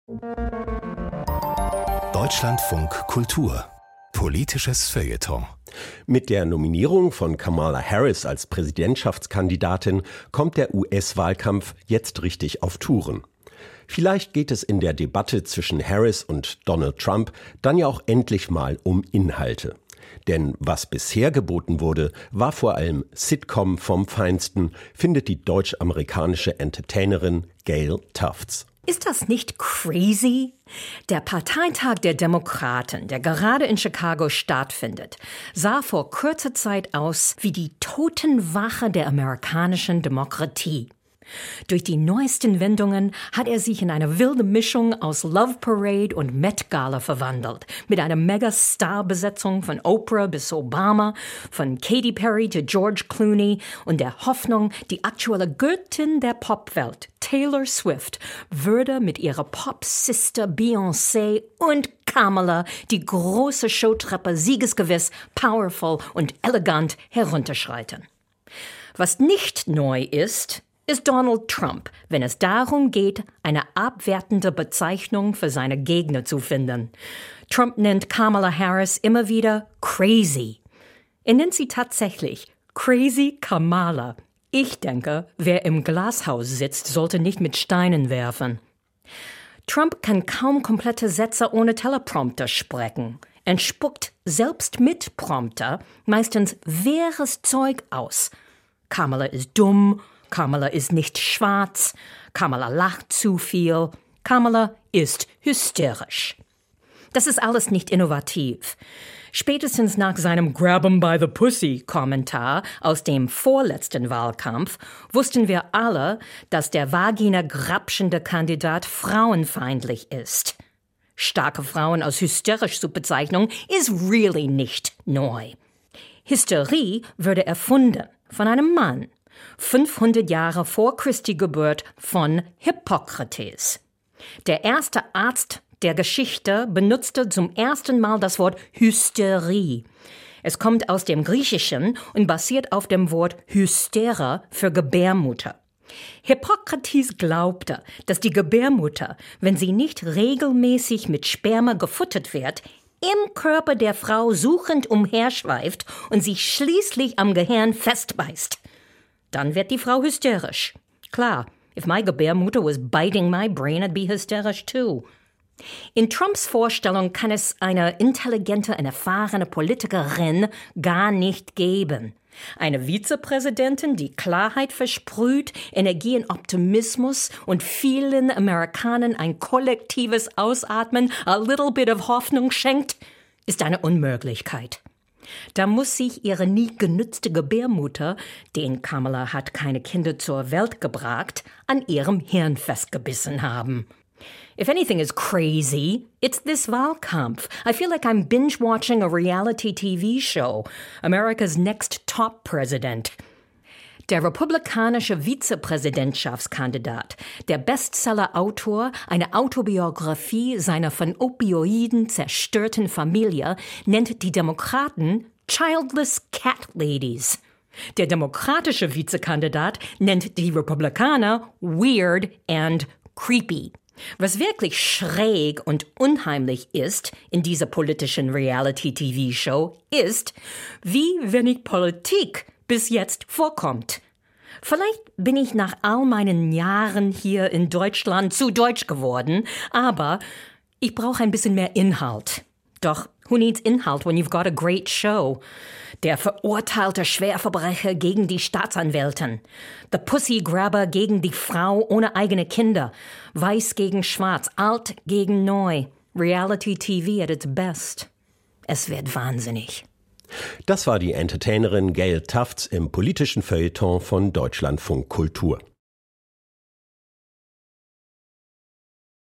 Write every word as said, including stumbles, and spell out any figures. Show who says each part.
Speaker 1: Deutschlandfunk Kultur. Politisches Feuilleton.
Speaker 2: Mit der Nominierung von Kamala Harris als Präsidentschaftskandidatin kommt der U S-Wahlkampf jetzt richtig auf Touren. Vielleicht geht es in der Debatte zwischen Harris und Donald Trump dann ja auch endlich mal um Inhalte. Denn was bisher geboten wurde, war vor allem Sitcom vom Feinsten, findet die deutsch-amerikanische Entertainerin Gail Tufts.
Speaker 3: Ist das nicht crazy? Der Parteitag der Demokraten, der gerade in Chicago stattfindet, sah vor kurzer Zeit aus wie die Totenwache der amerikanischen Demokratie. Durch die neuesten Wendungen hat er sich in eine wilde Mischung aus Love Parade und Met Gala verwandelt. Mit einer Megastar-Besetzung von Oprah bis Obama, von Katy Perry zu George Clooney und der Hoffnung, die aktuelle Göttin der Popwelt, Taylor Swift, würde mit ihrer Pop-Sister Beyoncé und Kamala die große Showtreppe siegesgewiss, powerful und elegant herunterschreiten. Was nicht neu ist, ist Donald Trump, wenn es darum geht, eine abwertende Bezeichnung für seine Gegner zu finden. Trump nennt Kamala Harris immer wieder crazy. Er nennt sie tatsächlich Crazy Kamala. Ich denke, wer im Glashaus sitzt, sollte nicht mit Steinen werfen. Trump kann kaum komplette Sätze ohne Teleprompter sprechen. Er spuckt selbst mit Prompter meistens wirres Zeug aus. Kamala ist dumm, Kamala ist nicht schwarz, Kamala lacht zu viel, Kamala ist hysterisch. Das ist alles nicht innovativ. Spätestens nach seinem Grab 'em by the Pussy-Kommentar aus dem vorletzten Wahlkampf wussten wir alle, dass der vagina-grapschende Kandidat frauenfeindlich ist. Starke Frauen als hysterisch zu bezeichnen, ist really nicht neu. Hysterie wurde erfunden von einem Mann. fünfhundert Jahre vor Christi Geburt von Hippokrates. Der erste Arzt der Geschichte benutzte zum ersten Mal das Wort Hysterie. Es kommt aus dem Griechischen und basiert auf dem Wort Hystera für Gebärmutter. Hippokrates glaubte, dass die Gebärmutter, wenn sie nicht regelmäßig mit Sperma gefuttert wird, im Körper der Frau suchend umherschweift und sich schließlich am Gehirn festbeißt. Dann wird die Frau hysterisch. Klar, if my Gebärmutter was biting my brain, I'd be hysterisch too. In Trumps Vorstellung kann es eine intelligente und erfahrene Politikerin gar nicht geben. Eine Vizepräsidentin, die Klarheit versprüht, Energie und Optimismus und vielen Amerikanern ein kollektives Ausatmen, a little bit of Hoffnung schenkt, ist eine Unmöglichkeit. Da muss sich ihre nie genützte Gebärmutter, denn Kamala hat keine Kinder zur Welt gebracht, an ihrem Hirn festgebissen haben. If anything is crazy, it's this Wahlkampf. I feel like I'm binge-watching a reality T V show. America's Next Top President. Der republikanische Vizepräsidentschaftskandidat, der Bestseller-Autor, eine Autobiografie seiner von Opioiden zerstörten Familie, nennt die Demokraten Childless Cat Ladies. Der demokratische Vizekandidat nennt die Republikaner weird and creepy. Was wirklich schräg und unheimlich ist in dieser politischen Reality-T V-Show ist, wie wenig Politik bis jetzt vorkommt. Vielleicht bin ich nach all meinen Jahren hier in Deutschland zu deutsch geworden, aber ich brauche ein bisschen mehr Inhalt. Doch who needs Inhalt when you've got a great show? Der verurteilte Schwerverbrecher gegen die Staatsanwältin. The Pussy Grabber gegen die Frau ohne eigene Kinder. Weiß gegen Schwarz, alt gegen neu. Reality T V at its best. Es wird wahnsinnig.
Speaker 2: Das war die Entertainerin Gail Tufts im politischen Feuilleton von Deutschlandfunk Kultur.